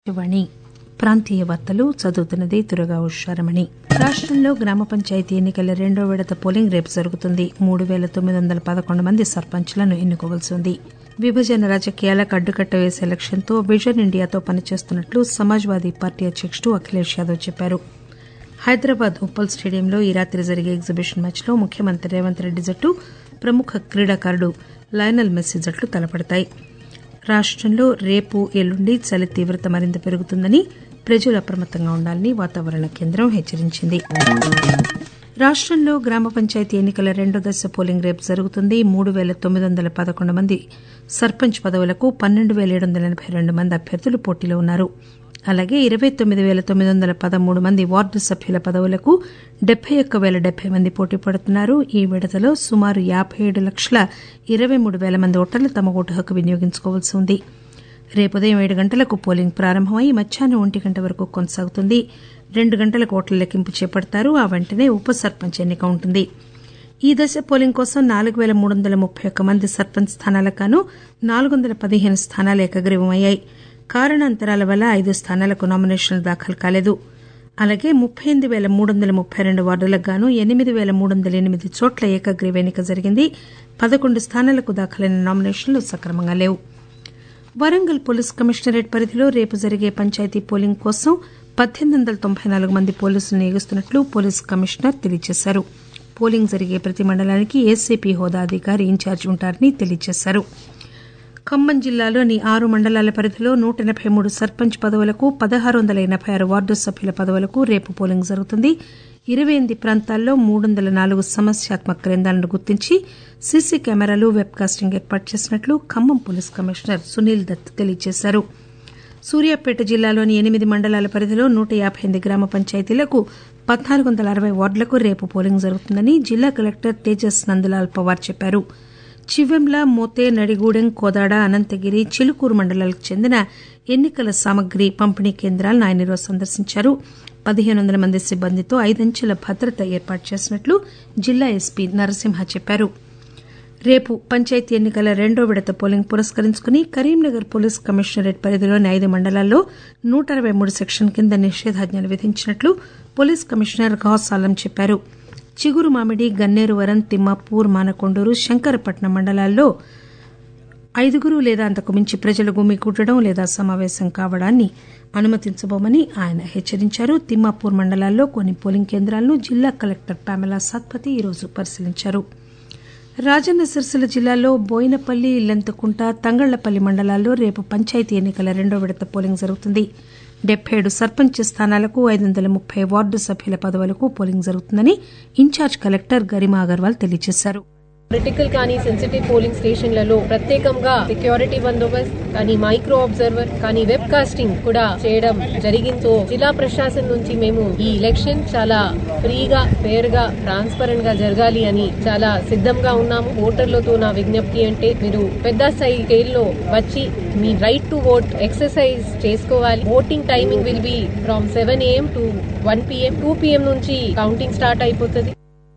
వాణి ప్రాంతీయ వార్తలు చదువుతున్నది దుర్గా ఉషారమణి. రాష్టంలో గ్రామ పంచాయతీ ఎన్నికల రెండో విడత పోలింగ్ రేపు జరుగుతుంది. 3,911 మంది సర్పంచ్లను ఎన్నుకోవాల్సి ఉంది. విభజన రాజకీయాలకు అడ్డుకట్ట వేసే లక్ష్యంతో విజన్ ఇండియాతో పనిచేస్తున్నట్లు సమాజ్వాదీ పార్టీ అధ్యకుడు అఖిలేష్ యాదవ్ చెప్పారు. హైదరాబాద్ ఉప్పల్ స్టేడియంలో ఈ రాత్రి జరిగే ఎగ్జిబిషన్ మ్యాచ్లో ముఖ్యమంత్రి రేవంత్ రెడ్డి జట్టు, ప్రముఖ క్రీడాకారుడు లయనల్ మెస్సీ జట్లు తలపడతాయి. రాష్టంలో రేపు ఎల్లుండి చలి తీవ్రత మరింత పెరుగుతుందని, ప్రజలు అప్రమత్తంగా ఉండాలని వాతావరణ కేంద్రం హెచ్చరించింది. రాష్టంలో గ్రామ పంచాయతీ ఎన్నికల రెండో దశ పోలింగ్ రేపు జరుగుతుంది. 3,911 మంది సర్పంచ్ పదవులకు 12,782 మంది అభ్యర్థులు పోటీలో ఉన్నారు. అలాగే 29,913 మంది వార్డు సభ్యుల పదవులకు 71,070 మంది పోటీ పడుతున్నారు. ఈ విడతలో సుమారు 57,23,000 మంది ఓటర్లు తమ ఓటు హక్కు వినియోగించుకోవాల్సి ఉంది. రేపు ఉదయం 7 గంటలకు పోలింగ్ ప్రారంభమై మధ్యాహ్నం 1 గంట వరకు కొనసాగుతుంది. 2 గంటలకు ఓట్ల లెక్కింపు చేపడతారు. ఆ వెంటనే ఉప సర్పంచ్ ఎన్నిక ఉంటుంది. ఈ దశ పోలింగ్ కోసం 4,331 మంది సర్పంచ్ స్థానాలకు గాను 415 స్థానాలు ఏకగ్రీవమయ్యాయి. కారణాంతరాల వల్ల 5 స్థానాలకు నామినేషన్లు దాఖలు కాలేదు. అలాగే 38,332 వార్డులకు గాను 8,308 చోట్ల ఏకగ్రీవ ఎన్నిక జరిగింది. 11 స్థానాలకు దాఖలైన నామినేషన్లు సక్రమంగా లేవు. వరంగల్ పోలీస్ కమిషనరేట్ పరిధిలో రేపు జరిగే పంచాయతీ పోలింగ్ కోసం 1,894 మంది పోలీసులు నియోగిస్తున్నట్లు పోలీస్ కమిషనర్ తెలియజేశారు. పోలింగ్ జరిగే ప్రతి మండలానికి ఏసీపీ హోదా అధికారి ఇన్ఛార్జి ఉంటారని తెలియజేశారు. ఖమ్మం జిల్లాలోని 6 మండలాల పరిధిలో 183 సర్పంచ్ పదవులకు, 1,686 వార్డు సభ్యుల పదవులకు రేపు పోలింగ్ జరుగుతుంది. 28 ప్రాంతాల్లో 304 సమస్యాత్మక కేంద్రాలను గుర్తించి సీసీ కెమెరాలు, వెబ్ కాస్టింగ్ ఏర్పాటు చేసినట్లు ఖమ్మం పోలీస్ కమిషనర్ సునీల్ దత్ తెలియజేశారు. సూర్యాపేట జిల్లాలోని 8 మండలాల పరిధిలో 158 గ్రామ పంచాయతీలకు, 1,460 వార్డులకు రేపు పోలింగ్ జరుగుతుందని జిల్లా కలెక్టర్ తేజస్ నందలాల్ పవార్ చెప్పారు. చివెంల, మోతే, నడిగూడెం, కోదాడ, అనంతగిరి, చిలుకూరు మండలాలకు చెందిన ఎన్నికల సామగ్రి పంపిణీ కేంద్రాలను ఆయన ఈరోజు సందర్శించారు. 1,500 మంది సిబ్బందితో 5 అంచెల భద్రత ఏర్పాటు చేసినట్లు జిల్లా ఎస్పీ నరసింహ చెప్పారు. రేపు పంచాయతీ ఎన్నికల రెండో విడత పోలింగ్ పురస్కరించుకుని కరీంనగర్ పోలీస్ కమిషనరేట్ పరిధిలోని 5 మండలాల్లో 123 సెక్షన్ కింద నిషేధాజ్ఞలు విధించినట్లు పోలీస్ కమిషనర్ గౌస్ ఆలం చెప్పారు. చిగురు మామిడి, గన్నేరువరం, తిమ్మాపూర్, మానకొండూరు, శంకరపట్నం మండలాల్లో 5 లేదా అంతకు మించి ప్రజలు గుమికూడడం లేదా సమావేశం కావడాన్ని అనుమతించబోమని ఆయన హెచ్చరించారు. తిమ్మాపూర్ మండలాల్లో కొన్ని పోలింగ్ కేంద్రాలను జిల్లా కలెక్టర్ పామెలా సత్పతి ఈరోజు పరిశీలించారు. రాజన్న సిరిసిల్ల జిల్లాలో బోయినపల్లి, ఇల్లంతకుంట, తంగళ్లపల్లి మండలాల్లో రేపు పంచాయతీ ఎన్నికల రెండో విడత పోలింగ్ జరుగుతుంది. 77 సర్పంచ్ స్థానాలకు, 530 వార్డు సభ్యుల పదవులకు పోలింగ్ జరుగుతుందని ఇన్ఛార్జ్ కలెక్టర్ గరిమా అగర్వాల్ తెలియజేశారు. క్రిటికల్ కానీ సెన్సిటివ్ పోలింగ్ స్టేషన్లలో ప్రత్యేకంగా సెక్యూరిటీ బందోబస్తు కానీ, మైక్రో అబ్జర్వర్ కానీ, వెబ్ కాస్టింగ్ కూడా చేయడం జరిగింది. జిల్లా ప్రశాసనం నుంచి మేము ఈ ఎలక్షన్ చాలా ఫ్రీగా, ఫేర్ గా, ట్రాన్స్పరెంట్ గా జరగాలి అని చాలా సిద్ధంగా ఉన్నాము. ఓటర్లతో నా విజ్ఞప్తి అంటే మీరు పెద్ద స్కేల్లో వచ్చి మీ రైట్ టు ఓట్ ఎక్సర్సైజ్ చేసుకోవాలి. Voting timing will be from 7 AM to 1 PM. 2 PM నుంచి కౌంటింగ్ స్టార్ట్ అయిపోతుంది.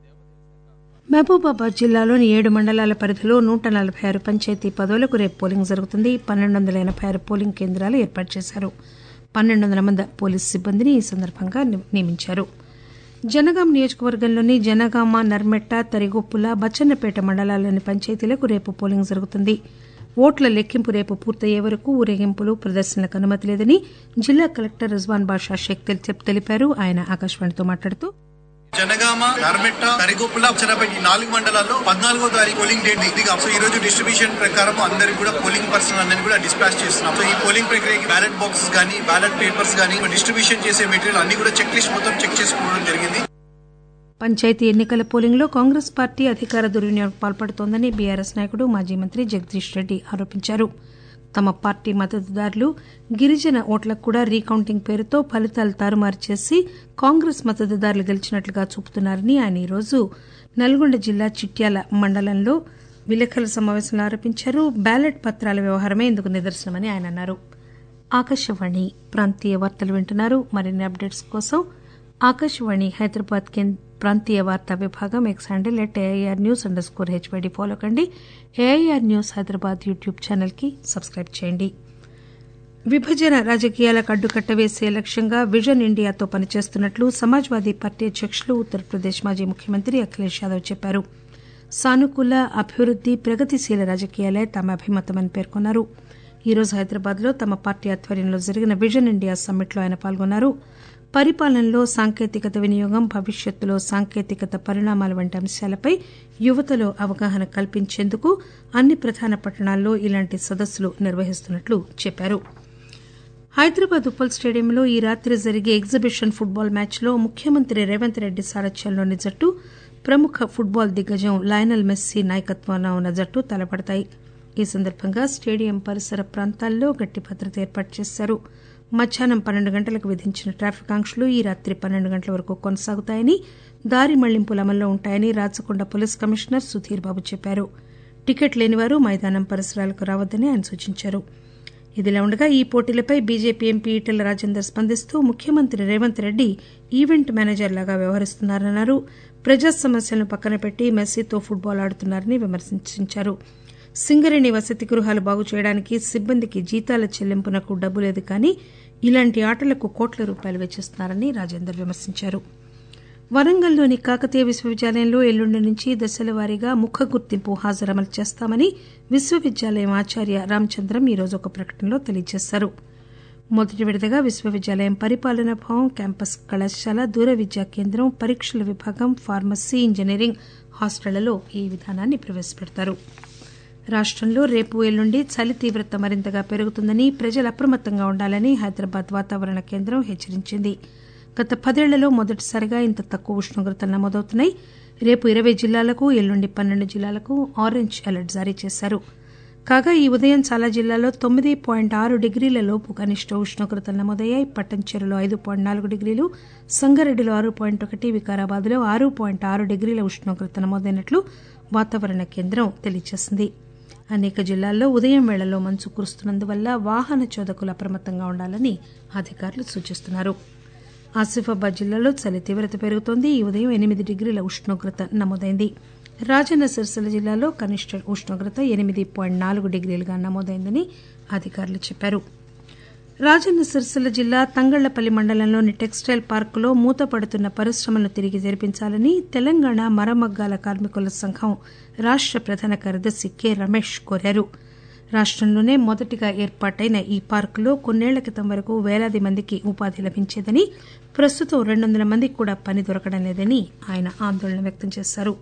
మహబూబాబాద్ జిల్లాలోని 7 మండలాల పరిధిలో 146 పంచాయతీ పదవులకు రేపు పోలింగ్ జరుగుతుంది. 1,286 పోలింగ్ కేంద్రాలు ఏర్పాటు చేశారు. 1,200 మంది పోలీసు సిబ్బందిని ఈ సందర్భంగా నియమించారు. జనగాం నియోజకవర్గంలోని జనగామ, నర్మెట్ట, తరిగొప్పుల, బచ్చన్నపేట మండలాల్లోని పంచాయతీలకు రేపు పోలింగ్ జరుగుతుంది. ఓట్ల లెక్కింపు రేపు పూర్తయ్యే వరకు ఊరేగింపులు, ప్రదర్శనలకు అనుమతి లేదని జిల్లా కలెక్టర్ రిజ్వాన్ బాషా షేక్ తెలిపారు. ఆయన ఆకాశవాణితో మాట్లాడుతూ జనగామ, నర్మెట్ట, తరిగొప్పుల, బచ్చన్నపేట 4 మండలాల్లో 14వ తారీఖు పోలింగ్ డేట్ దిగా. సో ఈ రోజు డిస్ట్రిబ్యూషన్ ప్రకారం అందరికి కూడా పోలింగ్ పర్సనల్ అందరినీ కూడా డిస్పాచ్ చేస్తున్నాం. సో ఈ పోలింగ్ ప్రక్రియకి బ్యాలెట్ బాక్సెస్ గానీ, బ్యాలెట్ పేపర్స్ గానీ, డిస్ట్రిబ్యూషన్ చేసే మెటీరియల్ అన్ని కూడా చెక్ లిస్ట్ మొత్తం చెక్ చేసుకోవడం జరిగింది. పంచాయతీ ఎన్నికల పోలింగ్ లో కాంగ్రెస్ పార్టీ అధికార దుర్వినియోగం పాల్పడుతోందని బీఆర్ఎస్ నాయకుడు, మాజీ మంత్రి జగదీష్ రెడ్డి ఆరోపించారు. తమ పార్టీ మద్దతుదారులు గిరిజన ఓట్లకు కూడా రీకౌంటింగ్ పేరుతో ఫలితాలు తారుమారు చేసి కాంగ్రెస్ మద్దతుదారులు గెలిచినట్లుగా చూపుతున్నారని ఆయన ఈరోజు నల్గొండ జిల్లా చిట్యాల మండలంలో విలేకరుల సమావేశంలో ఆరోపించారు. బ్యాలెట్ పత్రాల వ్యవహారమే ఇందుకు నిదర్శనమని ఆయన అన్నారు. ఆకాశవాణి ప్రాంతీయ వార్తలు వింటున్నారు. మరిన్ని అప్డేట్స్ కోసం ఆకాశవాణి హైదరాబాద్ ప్రాంతీయ వార్తా విభాగం ఎక్స్ హ్యాండిల్ @AIR_News_HYD ఫాలో కండి. AIR news Hyderabad YouTube channel కి సబ్స్క్రైబ్ చేయండి. విభజన రాజకీయాలకు అడ్డుకట్ట వేసే లక్ష్యంగా విజన్ ఇండియాతో పనిచేస్తున్నట్లు సమాజ్వాదీ పార్టీ అధ్యకులు ఉత్తరప్రదేశ్ మాజీ ముఖ్యమంత్రి అఖిలేష్ యాదవ్ చెప్పారు. సానుకూల అభివృద్ది ప్రగతిశీల రాజకీయాలే తమ అభిమతమని పేర్కొన్నారు. ఈరోజు హైదరాబాద్లో తమ పార్టీ ఆధ్వర్యంలో జరిగిన విజన్ ఇండియా సమ్మిట్లో ఆయన పాల్గొన్నారు. పరిపాలనలో సాంకేతికత వినియోగం, భవిష్యత్తులో సాంకేతికత పరిణామాల వంటి అంశాలపై యువతలో అవగాహన కల్పించేందుకు అన్ని ప్రధాన పట్టణాల్లో ఇలాంటి సదస్సులు నిర్వహిస్తున్నట్లు చెప్పారు. హైదరాబాద్ ఉప్పల్ స్టేడియంలో ఈ రాత్రి జరిగే ఎగ్జిబిషన్ ఫుట్బాల్ మ్యాచ్లో ముఖ్యమంత్రి రేవంత్ రెడ్డి సారథ్యంలోని జట్టు, ప్రముఖ ఫుట్బాల్ దిగ్గజం లయనల్ మెస్సీ నాయకత్వంలో ఉన్న జట్టు తలపడతాయి. ఈ సందర్భంగా స్టేడియం పరిసర ప్రాంతాల్లో గట్టి భద్రత ఏర్పాటు చేశారు. మధ్యాహ్నం 12 గంటలకు విధించిన ట్రాఫిక్ ఆంక్షలు ఈ రాత్రి 12 గంటల వరకు కొనసాగుతాయని, దారి మళ్లింపులు అమల్లో ఉంటాయని రాచకొండ పోలీస్ కమిషనర్ సుధీర్ బాబు చెప్పారు. టికెట్ లేనివారు మైదానం పరిసరాలకు రావద్దని ఆయన సూచించారు. ఇదిలా ఉండగా ఈ పోటీలపై బీజేపీ ఎంపీ ఈటెల రాజేందర్ స్పందిస్తూ ముఖ్యమంత్రి రేవంత్ రెడ్డి ఈవెంట్ మేనేజర్ లాగా వ్యవహరిస్తున్నారన్నారు. ప్రజా సమస్యలను పక్కన పెట్టి మెస్సీతో ఫుట్బాల్ ఆడుతున్నారని విమర్శించారు. సింగరేణి వసతి గృహాలు బాగు చేయడానికి సిబ్బందికి జీతాల చెల్లింపునకు డబ్బు లేదు కానీ ఇలాంటి ఆటలకు కోట్ల రూపాయలు వెచ్చిస్తున్నారని రాజేందర్ విమర్శించారు. వరంగల్లోని కాకతీయ విశ్వవిద్యాలయంలో ఎల్లుండి నుంచి దశల వారీగా ముఖ గుర్తింపు హాజరు అమలు చేస్తామని విశ్వవిద్యాలయం ఆచార్య రామచంద్రం ఈరోజు ఒక ప్రకటనలో తెలియజేశారు. మొదటి విడతగా విశ్వవిద్యాలయం పరిపాలనా భవన్, క్యాంపస్ కళాశాల, దూర విద్యా కేంద్రం, పరీక్షల విభాగం, ఫార్మసీ, ఇంజనీరింగ్ హాస్టళ్లలో ఈ విధానాన్ని ప్రవేశపెడతారు. రాష్టంలో రేపు ఎల్లుండి చలి తీవ్రత మరింతగా పెరుగుతుందని, ప్రజలు అప్రమత్తంగా ఉండాలని హైదరాబాద్ వాతావరణ కేంద్రం హెచ్చరించింది. గత 10 ఏళ్లలో మొదటిసారిగా ఇంత తక్కువ ఉష్ణోగ్రతలు నమోదవుతున్నాయి. రేపు 20 జిల్లాలకు, ఎల్లుండి 12 జిల్లాలకు ఆరెంజ్ అలర్ట్ జారీ చేశారు. కాగా ఈ ఉదయం చాలా జిల్లాల్లో 9.6 డిగ్రీల లోపు కనిష్ట ఉష్ణోగ్రతలు నమోదయ్యాయి. పట్టంచెరులో 5.4 డిగ్రీలు, సంగారెడ్డిలో 6.1, వికారాబాద్లో 6.6 డిగ్రీల ఉష్ణోగ్రత నమోదైనట్లు వాతావరణ కేంద్రం తెలియజేసింది. అనేక జిల్లాల్లో ఉదయం వేళల్లో మంచు కురుస్తున్నందువల్ల వాహన చోదకులు అప్రమత్తంగా ఉండాలని అధికారులు సూచిస్తున్నారు. ఆసిఫాబాద్ జిల్లాలో చలి తీవ్రత పెరుగుతోంది. ఈ ఉదయం 8 డిగ్రీల ఉష్ణోగ్రత నమోదైంది. రాజన్న సిరిసిల్ల జిల్లాలో కనిష్ట ఉష్ణోగ్రత 8.4 డిగ్రీలుగా నమోదైందని అధికారులు చెప్పారు. రాజన్న సిరిసిల్ల జిల్లా తంగళ్లపల్లి మండలంలోని టెక్స్టైల్ పార్కులో మూతపడుతున్న పరిశ్రమలను తిరిగి తెరిపించాలని తెలంగాణ మరమగ్గాల కార్మికుల సంఘం రాష్ట ప్రధాన కార్యదర్శి కె రమేష్ కోరారు. రాష్టంలోనే మొదటిగా ఏర్పాటైన ఈ పార్కులో కొన్నేళ్ల క్రితం వరకు వేలాది మందికి ఉపాధి లభించేదని, ప్రస్తుతం 200 మందికి కూడా పని దొరకడం లేదని ఆయన ఆందోళన వ్యక్తం చేశారు.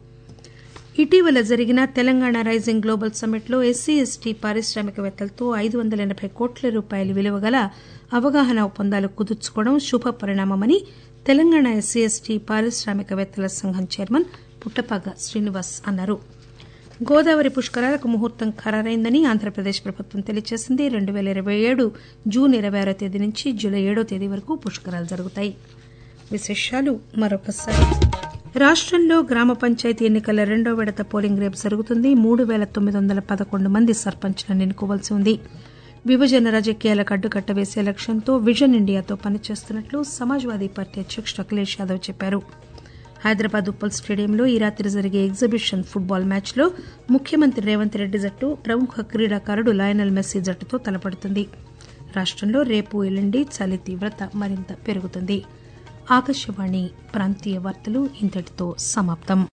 ఇటీవల జరిగిన తెలంగాణ రైజింగ్ గ్లోబల్ సమ్మిట్లో ఎస్సీ ఎస్టీ పారిశ్రామికవేత్తలతో 580 కోట్ల రూపాయల విలువగల అవగాహన ఒప్పందాలు కుదుర్చుకోవడం శుభ పరిణామమని తెలంగాణ ఎస్సీ ఎస్టీ పారిశ్రామికవేత్తల సంఘం చైర్మన్ పుట్టపాక శ్రీనివాస్ అన్నారు. గోదావరి పుష్కరాలకు ముహూర్తం ఖరారైందని ఆంధ్రప్రదేశ్ ప్రభుత్వం తెలియజేసింది. 2027 జూన్ 26వ తేదీ నుంచి జూలై 7వ తేదీ వరకు పుష్కరాలు జరుగుతాయి. విశేషాలు మరొకసారి. రాష్టంలో గ్రామ పంచాయతీ ఎన్నికల 2వ విడత పోలింగ్ రేపు జరుగుతుంది. 3,911 మంది సర్పంచ్లను ఎన్నుకోవాల్సి ఉంది. విభజన రాజకీయాలకు అడ్డుకట్ట వేసే లక్ష్యంతో విజన్ ఇండియాతో పనిచేస్తున్నట్లు సమాజ్వాదీ పార్టీ అధ్యకుడు అఖిలేష్ యాదవ్ చెప్పారు. హైదరాబాద్ ఉప్పల్ స్టేడియంలో ఈ రాత్రి జరిగే ఎగ్జిబిషన్ ఫుట్బాల్ మ్యాచ్లో ముఖ్యమంత్రి రేవంత్ రెడ్డి జట్టు, ప్రముఖ క్రీడాకారుడు లయనల్ మెస్సీ జట్టుతో తలపడుతుంది. రాష్టంలో రేపు ఎల్లుండి చలి తీవ్రత మరింత పెరుగుతుంది. ఆకాశవాణి ప్రాంతీయ వార్తలు ఇంతటితో సమాప్తం.